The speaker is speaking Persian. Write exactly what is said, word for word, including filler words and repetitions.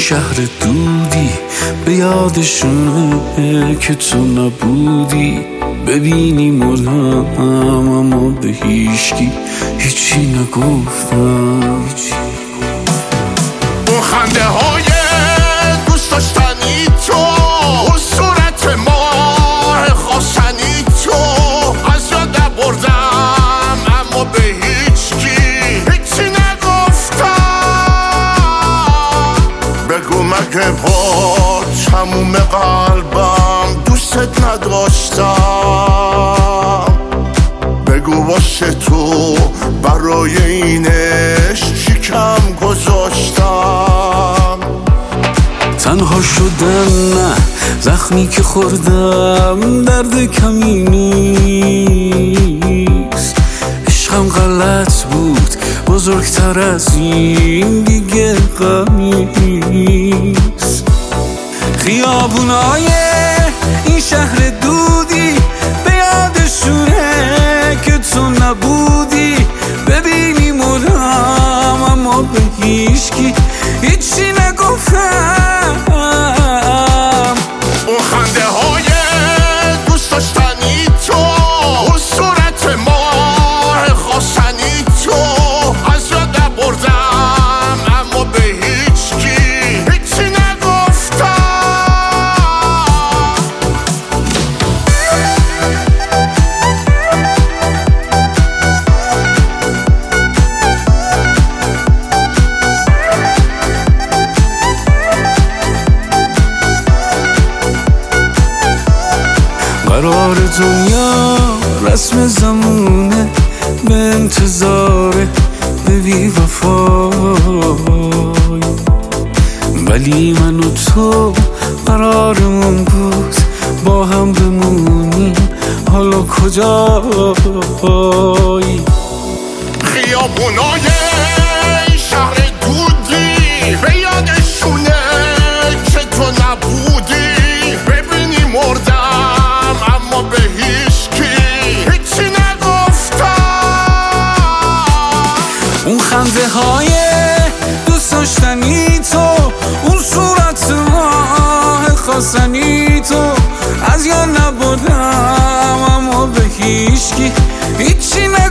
شهر دودی به یادشونه که تو نبودی. ببینی مردم اما به هیچکی هیچی نگفتم. اون خنده های دوست داشتنی تو، اون صورت ماه خواستنی تو، از یاد نبردم اما به هیچکی هیچی نگفتم. بگو مگه با تموم قلبم دوستت نداشتم؟ بگو واسه تو برای اینش چی کم گذاشتم؟ تنها شدن نه، زخمی که خوردم درد کمی نیست. عشقم غلط بود، بزرگتر از این دیگه غمی نیست. خیابونای این شهر دودی به یادشونه که تو نبودی. ببینی مردم اما به هیچکی هیچی نگفتم. اون خنده های دوست داشتنی تو، اون صورت ماه خواستنی تو، از یاد نبردم اما به هیچکی هیچی نگفتم. قرار دنیا رسم زمونه، به انتظاره به بی وفای. ولی من و تو قرارمون بود با هم بمونیم، حالا کجایی؟ خیابونای شهر دودی به یادشونه که تو نبودی. ببینی مردم اما به هیچکی هیچی نگفتم. اون خنده های دوست داشتنی تو، اون صورت ماه خواستنی تو، از یا نبودم اما به هیچکی هیچی نگفتم.